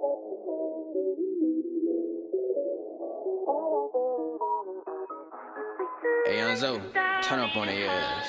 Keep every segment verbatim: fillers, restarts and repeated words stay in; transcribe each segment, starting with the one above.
Hey, Young Zoe, turn up on their ass.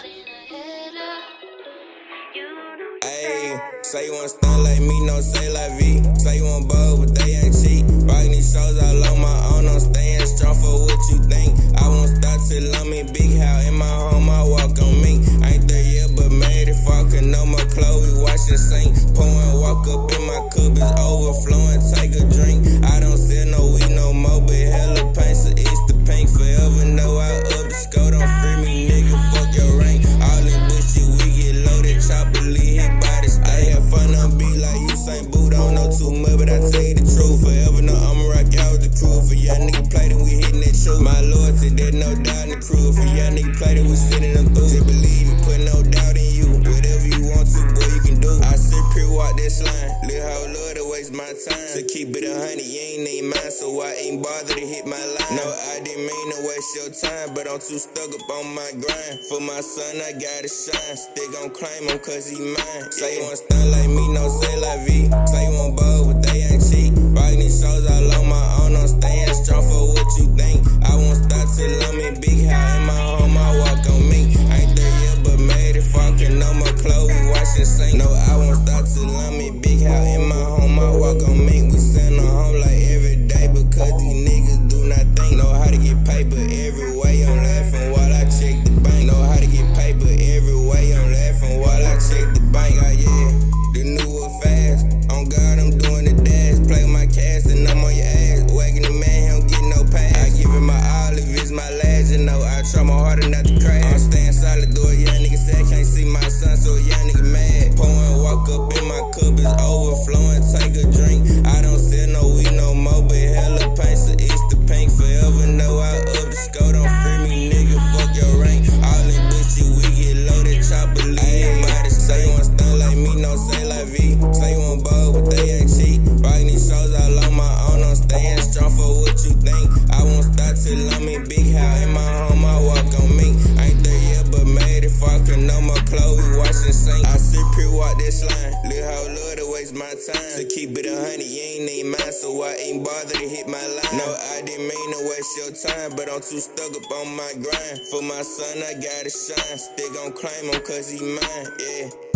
Ayy, say you wanna stun like me, no say like V. Say you want bold, but they ain't cheap. Rockin' these shows all on my own, I'm staying strong for what you think. I won't stop till I'm in big house, in my home, I walk on me. Ain't there yet, but made it fucking no more clothes, we wash and sink. Pouring, walk up in my cup, it's overflowing, take a drink. I don't sell no weed no more, but hella pain, so it's the pink. Forever know I up the score, don't free me, nigga, fuck your rank. All in bushy, we get loaded, chopper, lead hit by the state. I have fun on beat like Usain Bolt, don't know too much, but I tell you the truth. Forever know I'ma rock out with the crew. For y'all nigga play, then we hitting that truth. My loyalty, there's no doubt in the crew. For y'all nigga play, then we sending them through. Just believe it, put no doubt in you. Whatever you want to, boy, you can do. I sit pre walk this line, little how love to waste my time. To keep it a hundred, you ain't need mine, so I ain't bother to hit my line. No, I didn't mean to waste your time, but I'm too stuck up on my grind. For my son, I gotta shine. Still gon' claim him cause he mine. Say you want stun like me, no say like V. Say you want bold, but they ain't cheap. Rockin' these shows all on my own, I'm staying strong for what you think. I won't stop till I'm in big house, in my home, I walk on me. Ain't there yet, but made it fucking no more clothes, we wash and sink. No, I won't stop till I'm in big house, in my home, I walk on me. We send them home like every day because these niggas do not think. Know how to get paper every way, I'm laughing while I check the bank. Know how to get paper every way, I'm laughing while I check the bank. Oh yeah, the new one fast, on God I'm doing the dash. Play with my cash and I'm on your ass. Wagging the man, he don't get no pass. I give it my all if it's my last, you know I try my harder not to crash. I'm staying solid, though a young nigga say I can't see my son, so a young nigga mad. Pouring, walk up in my cup, it's overflowing, take a drink. I don't sell no weed no more, but hella pain, so it's the pink. Forever know I up the score, don't free me, nigga, fuck your rank. All in bushy, we get loaded, chopper, lead by the state. Say you want stun like me, no say like V. Say you want bold, but they ain't cheap. Rockin' these shows all on my own, I'm staying strong for what you think. I won't stop till I'm in big house, in my home, I walk on me. Ain't there yet, but made it fucking no more clothes, we wash and sink. I sit pre-walk this line, little how love to waste my time. To keep it a hundred, you ain't need mine, so I ain't bother to hit my line. No, I didn't mean to waste your time, but I'm too stuck up on my grind. For my son, I gotta shine. Still gon' claim him cause he mine, yeah.